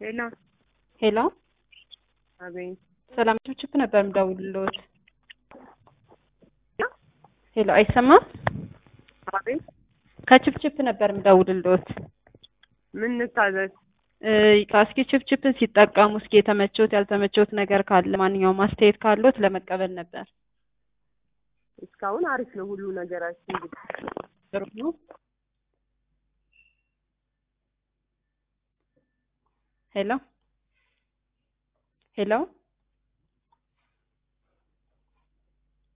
ሄሎ ሄሎ አቤት። ሰላም ችፕ ነበር ምደውልልዎት። ሄሎ አይሰማም? አቤት። ከችፕ ነበር ምደውልልዎት። ምን ልታዘዝ? እስኪ ችፕን ሲጠቀሙ እስኪ የተመቸዎት ያልተመቸዎት ነገር ካለ ማንኛውም አስተያየት ካለዎት ለመቀበል ነበር። እስካሁን አሪፍ ነው ሁሉ ነገራችን። ጥሩ ነው። ሄሎ ሄሎ